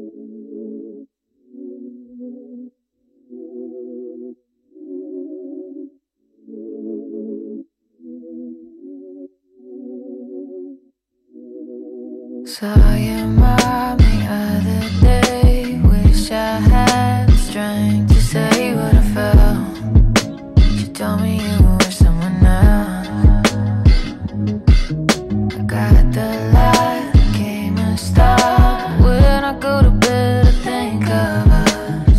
Saw your mom the other day. Wish I had the strength to say what I felt. She told me you were someone else. I got the light, became a star. When I go to bed, I think of us.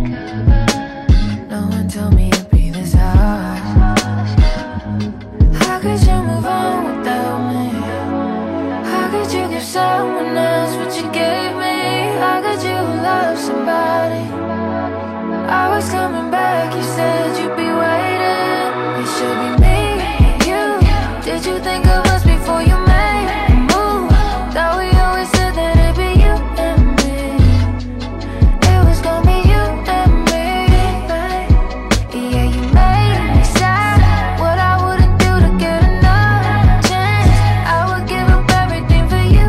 No one told me it'd be this hard. How could you move on without me? How could you give someone else what you gave me? How could you love somebody? I was coming back, you said you'd be waiting. It should be me and you. Did you think of us before you made a move? Thought we always said that it'd be you and me. It was gonna be you and me. Yeah, you made me sad. What I wouldn't do to get another chance. I would give up everything for you.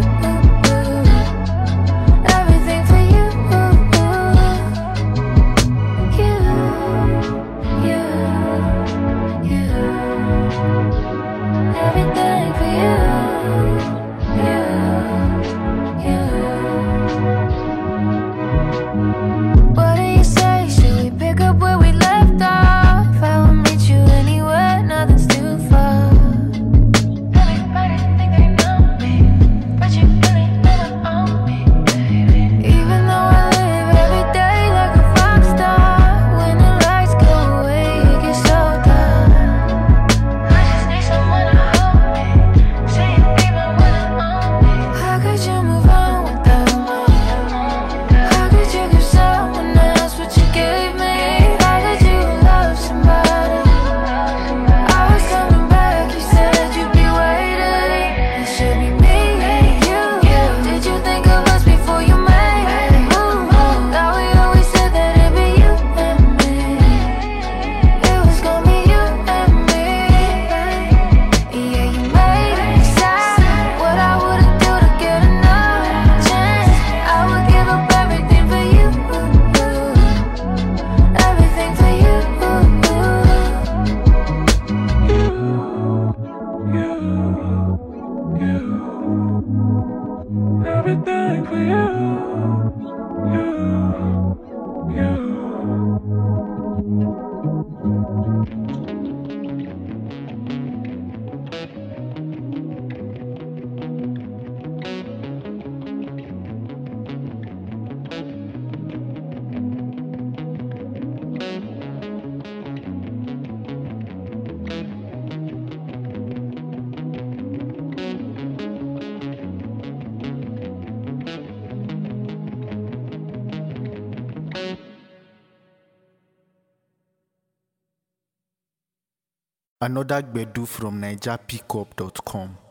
Everything for you. Everything for you. What do you say? Should we pick up where we left off? I will meet you anywhere, nothing's too far. Everybody think they know me, but you really never own me, baby. Even though I live every day like a rock star, when the lights go away, it gets so dark. I just need someone to hold me, say you even when I'm on me. How could you move on without me? How could you give someone else what you gave me? How could you love somebody? I was coming back, you said you'd be waiting. It should be me and you. Did you think of us before you made a move? Thought we always said that it'd be you and me. It was gonna be you and me. Yeah, you made me sad. What I wouldn't do to get another chance. I would give up everything for you. Everything for you. Everything for you. Another Gbedu from NigerPickup.com.